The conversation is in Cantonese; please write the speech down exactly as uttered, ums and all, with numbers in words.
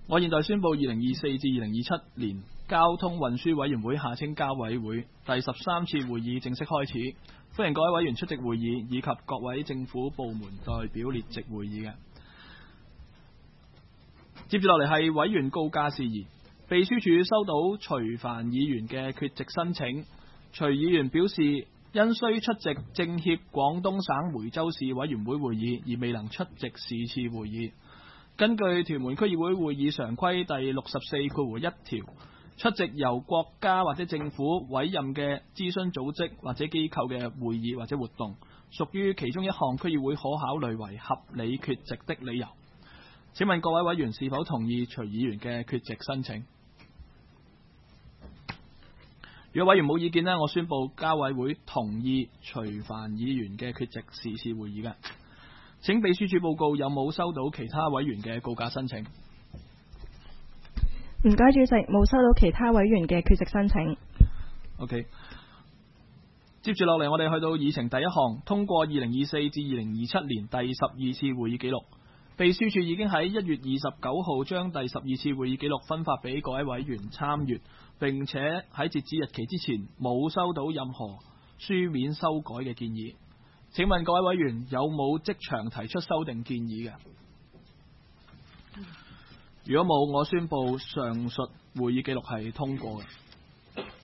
我現在宣布二零二四至二零二七年交通運輸委員會下稱交委會第十三次會議正式開始，歡迎各位委員出席會議，以及各位政府部門代表列席會議嘅。接住落嚟係委員告假事宜，秘書處收到徐帆議員嘅缺席申請。徐議員表示，因需出席政協廣東省梅州市委員會會議而未能出席是次會議。根據屯門區議會會議常規第六十四括弧一條，出席由國家或者政府委任嘅諮詢組織或者機構嘅會議或者活動，屬於其中一項區議會可考慮為合理缺席的理由。請問各位委員是否同意徐議員嘅缺席申請？如果委員冇意見呢，我宣布交委會同意徐帆議員嘅缺席是次會議嘅。請秘書處報告有冇收到其他委員嘅告假申請？ 唔該，主席，冇收到其他委員嘅缺席申請。 OK， 接住落嚟，我哋去到議程第一項，通過二零二四至二零二七年第十二次會議記錄。秘書處已經喺一月二十九號將第十二次會議記錄分發俾各位委員參閱，並且喺截止日期之前冇收到任何書面修改嘅建議。請問各位委員有冇即場提出修訂建議嘅？如果冇，我宣布上述會議記錄係通過嘅。